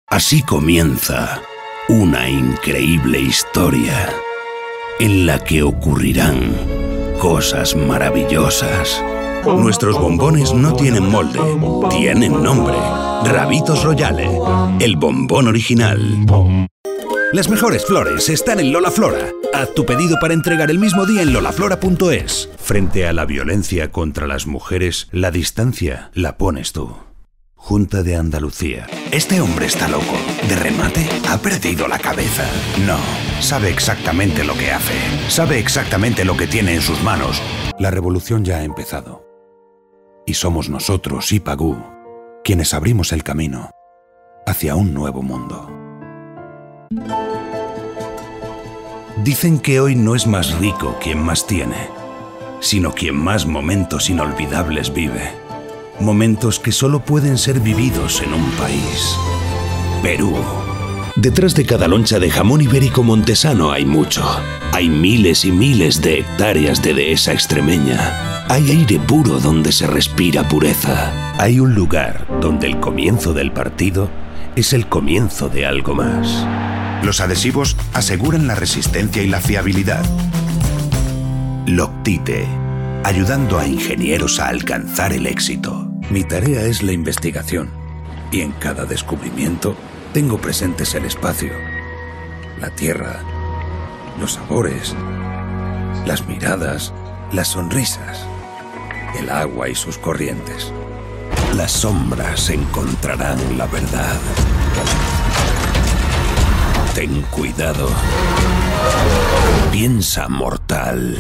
Así comienza una increíble historia en la que ocurrirán cosas maravillosas. Nuestros bombones no tienen molde, tienen nombre. Rabitos Royale, el bombón original. Las mejores flores están en Lola Flora. Haz tu pedido para entregar el mismo día en lolaflora.es. Frente a la violencia contra las mujeres, la distancia la pones tú. Junta de Andalucía. Este hombre está loco. De remate, ha perdido la cabeza. No, sabe exactamente lo que hace. Sabe exactamente lo que tiene en sus manos. La revolución ya ha empezado. Y somos nosotros, Ipagú, quienes abrimos el camino hacia un nuevo mundo. Dicen que hoy no es más rico quien más tiene, sino quien más momentos inolvidables vive. Momentos que solo pueden ser vividos en un país. Perú. Detrás de cada loncha de jamón ibérico montesano hay mucho. Hay miles y miles de hectáreas de dehesa extremeña. Hay aire puro donde se respira pureza. Hay un lugar donde el comienzo del partido es el comienzo de algo más. Los adhesivos aseguran la resistencia y la fiabilidad. Loctite, ayudando a ingenieros a alcanzar el éxito. Mi tarea es la investigación, y en cada descubrimiento tengo presentes el espacio, la tierra, los sabores, las miradas, las sonrisas, el agua y sus corrientes. Las sombras encontrarán la verdad. Ten cuidado. Piensa, mortal.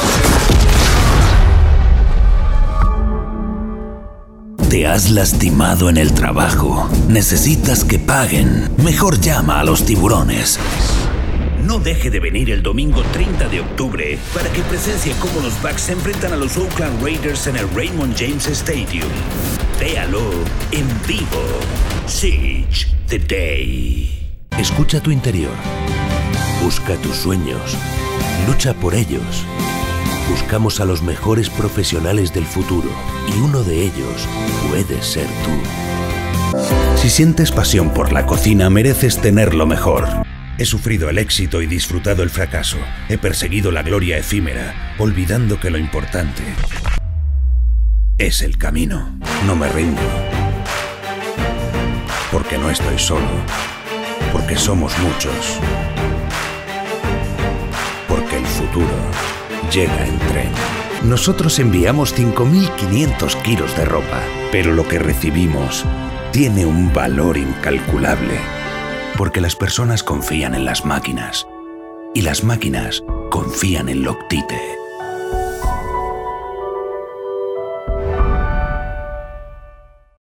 ¿Te has lastimado en el trabajo? ¿Necesitas que paguen? Mejor llama a los tiburones. No deje de venir el domingo 30 de octubre para que presencie cómo los Bucks se enfrentan a los Oakland Raiders en el Raymond James Stadium. Véalo en vivo. Siege the Day. Escucha tu interior. Busca tus sueños. Lucha por ellos. Buscamos a los mejores profesionales del futuro y uno de ellos puede ser tú. Si sientes pasión por la cocina, mereces tener lo mejor. He sufrido el éxito y disfrutado el fracaso. He perseguido la gloria efímera, olvidando que lo importante es el camino. No me rindo. Porque no estoy solo. Porque somos muchos. Porque el futuro llega en tren. Nosotros enviamos 5.500 kilos de ropa, pero lo que recibimos tiene un valor incalculable. Porque las personas confían en las máquinas y las máquinas confían en Loctite.